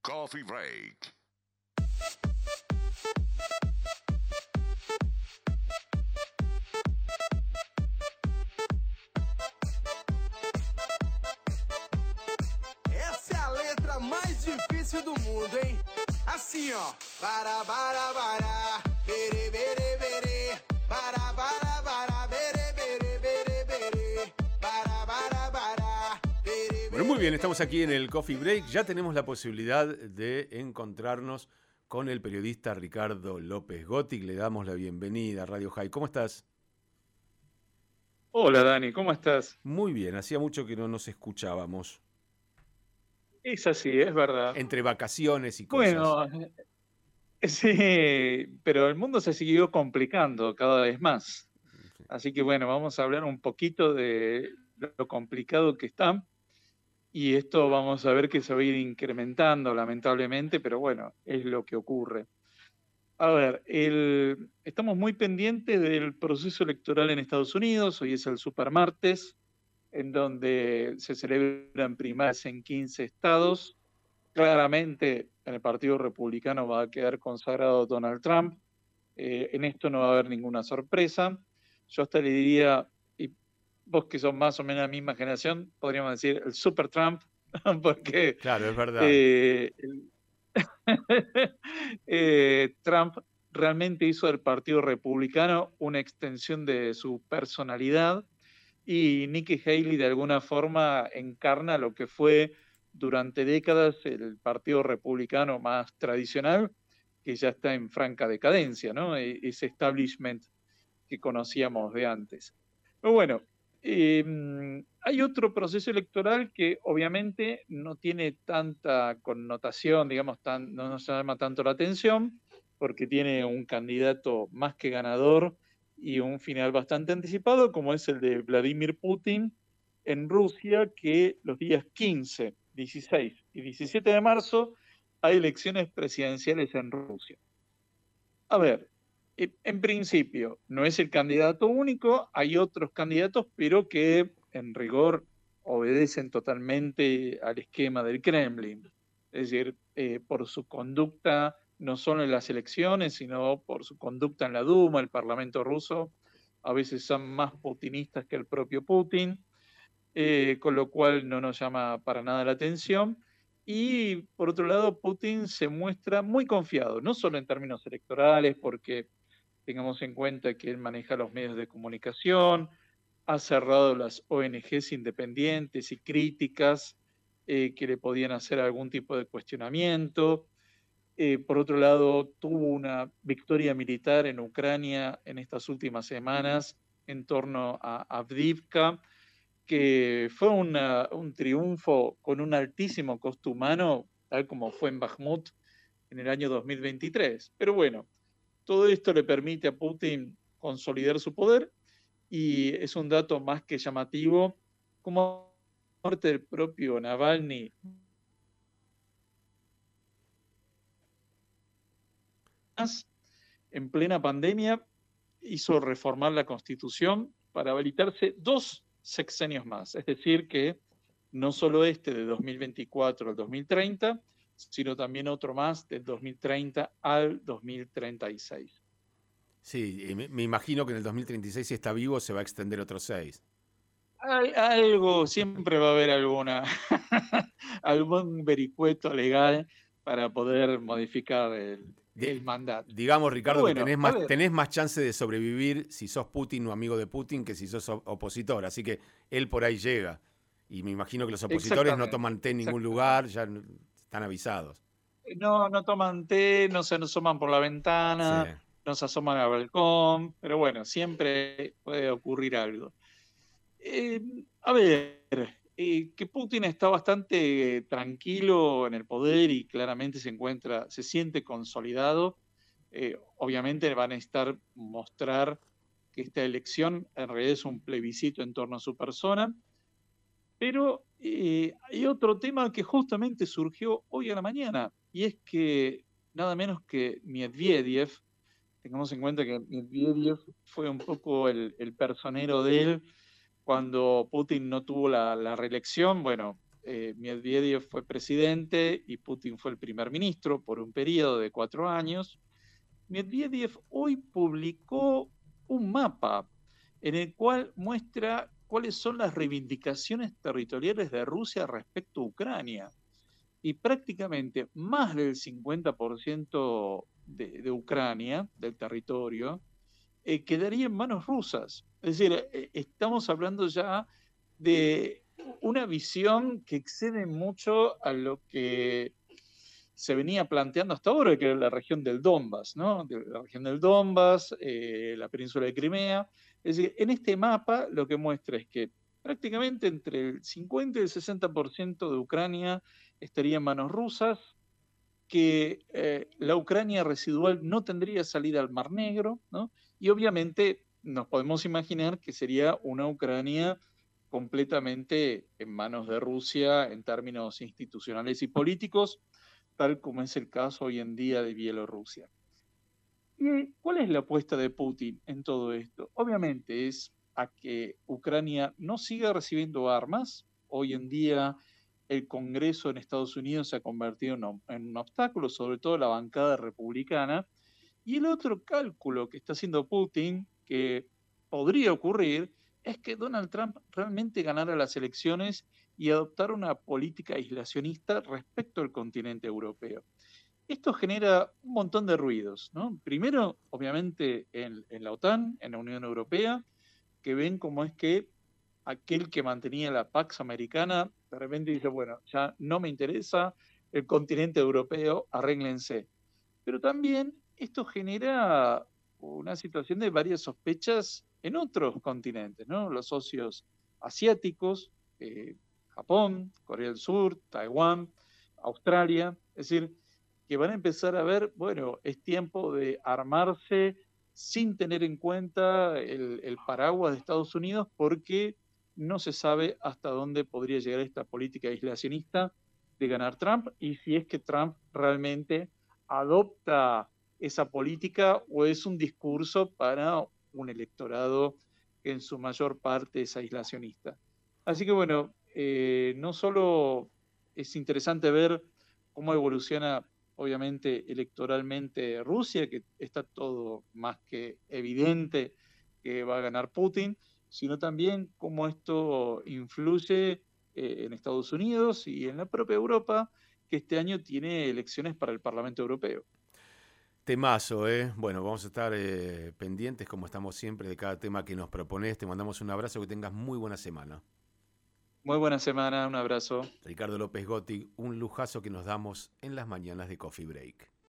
Coffee Break. Essa é a letra mais difícil do mundo, hein? Assim, ó. Bara, bara, bara. Bere, bere, bere. Bara, bara, bara. Bere, bere, bere, bere. Bara, bara, bara. Bere, Bueno, muy bien, estamos aquí en el Coffee Break. Ya tenemos la posibilidad de encontrarnos con el periodista Ricardo López Gotti. Le damos la bienvenida a Radio High. ¿Cómo estás? Hola Dani, ¿cómo estás? Muy bien, hacía mucho que no nos escuchábamos. Es así, es verdad. Entre vacaciones y cosas. Bueno, sí, pero el mundo se siguió complicando cada vez más. Así que bueno, vamos a hablar un poquito de lo complicado que está. Y esto vamos a ver que se va a ir incrementando, lamentablemente, pero bueno, es lo que ocurre. A ver, estamos muy pendientes del proceso electoral en Estados Unidos. Hoy es el supermartes, en donde se celebran primarias en 15 estados. Claramente, en el Partido Republicano va a quedar consagrado Donald Trump. En esto no va a haber ninguna sorpresa. Yo hasta le diría, y vos que sos más o menos la misma generación, podríamos decir el Super Trump, porque Claro, es verdad. Trump realmente hizo del Partido Republicano una extensión de su personalidad y Nikki Haley de alguna forma encarna lo que fue durante décadas el Partido Republicano más tradicional, que ya está en franca decadencia, ¿no? Ese establishment que conocíamos de antes. Pero bueno, hay otro proceso electoral que obviamente no tiene tanta connotación, digamos, no nos llama tanto la atención, porque tiene un candidato más que ganador y un final bastante anticipado, como es el de Vladimir Putin en Rusia, que los días 15, 16 y 17 de marzo hay elecciones presidenciales en Rusia. A ver, en principio no es el candidato único, hay otros candidatos, pero que en rigor obedecen totalmente al esquema del Kremlin. Es decir, por su conducta, no solo en las elecciones, sino por su conducta en la Duma, el Parlamento ruso, a veces son más putinistas que el propio Putin, con lo cual no nos llama para nada la atención. Y por otro lado, Putin se muestra muy confiado, no solo en términos electorales, porque tengamos en cuenta que él maneja los medios de comunicación, ha cerrado las ONGs independientes y críticas que le podían hacer algún tipo de cuestionamiento. Por otro lado, tuvo una victoria militar en Ucrania en estas últimas semanas en torno a Avdiivka, que fue un triunfo con un altísimo costo humano, tal como fue en Bakhmut en el año 2023. Pero bueno, todo esto le permite a Putin consolidar su poder y es un dato más que llamativo, como la muerte del propio Navalny en plena pandemia hizo reformar la Constitución para habilitarse 2 sexenios más, es decir que no solo este de 2024 al 2030, sino también otro más del 2030 al 2036. Sí, me imagino que en el 2036, si está vivo, se va a extender otros 6. Algo, siempre va a haber algún vericueto legal para poder modificar el mandato. Digamos, Pero Ricardo, bueno, que tenés más chance de sobrevivir si sos Putin o amigo de Putin que si sos opositor. Así que él por ahí llega. Y me imagino que los opositores no toman té en ningún lugar, ya están avisados. No toman té, no se asoman por la ventana, Sí. no se asoman al balcón, pero bueno, siempre puede ocurrir algo. A ver, que Putin está bastante tranquilo en el poder y claramente se siente consolidado. Obviamente van a necesitar mostrar que esta elección en realidad es un plebiscito en torno a su persona. Pero hay otro tema que justamente surgió hoy a la mañana, y es que nada menos que Medvedev, tengamos en cuenta que Medvedev fue un poco el personero de él cuando Putin no tuvo la reelección. Bueno, Medvedev fue presidente y Putin fue el primer ministro por un periodo de 4 años. Medvedev hoy publicó un mapa en el cual muestra cuáles son las reivindicaciones territoriales de Rusia respecto a Ucrania. Y prácticamente más del 50% de Ucrania, del territorio, quedaría en manos rusas. Es decir, estamos hablando ya de una visión que excede mucho a lo que se venía planteando hasta ahora, que era la región del Donbass, ¿no? La región del Donbass, la península de Crimea. Es decir, en este mapa lo que muestra es que prácticamente entre el 50 y el 60% de Ucrania estaría en manos rusas, que la Ucrania residual no tendría salida al Mar Negro, ¿no? Y obviamente nos podemos imaginar que sería una Ucrania completamente en manos de Rusia en términos institucionales y políticos, tal como es el caso hoy en día de Bielorrusia. ¿Y cuál es la apuesta de Putin en todo esto? Obviamente es a que Ucrania no siga recibiendo armas. Hoy en día el Congreso en Estados Unidos se ha convertido en un obstáculo, sobre todo la bancada republicana. Y el otro cálculo que está haciendo Putin, que podría ocurrir, es que Donald Trump realmente ganara las elecciones y adoptara una política aislacionista respecto al continente europeo. Esto genera un montón de ruidos, ¿no? Primero, obviamente, en la OTAN, en la Unión Europea, que ven cómo es que aquel que mantenía la Pax Americana de repente dice, bueno, ya no me interesa el continente europeo, arréglense. Pero también esto genera una situación de varias sospechas en otros continentes, ¿no? Los socios asiáticos, Japón, Corea del Sur, Taiwán, Australia, es decir, que van a empezar a ver, bueno, es tiempo de armarse sin tener en cuenta el paraguas de Estados Unidos porque no se sabe hasta dónde podría llegar esta política aislacionista de ganar Trump y si es que Trump realmente adopta esa política o es un discurso para un electorado que en su mayor parte es aislacionista. Así que bueno, no solo es interesante ver cómo evoluciona obviamente electoralmente Rusia, que está todo más que evidente que va a ganar Putin, sino también cómo esto influye en Estados Unidos y en la propia Europa, que este año tiene elecciones para el Parlamento Europeo. Temazo, ¿eh? Bueno, vamos a estar pendientes, como estamos siempre, de cada tema que nos propones. Te mandamos un abrazo, que tengas muy buena semana. Muy buena semana, un abrazo. Ricardo López Gotti, un lujazo que nos damos en las mañanas de Coffee Break.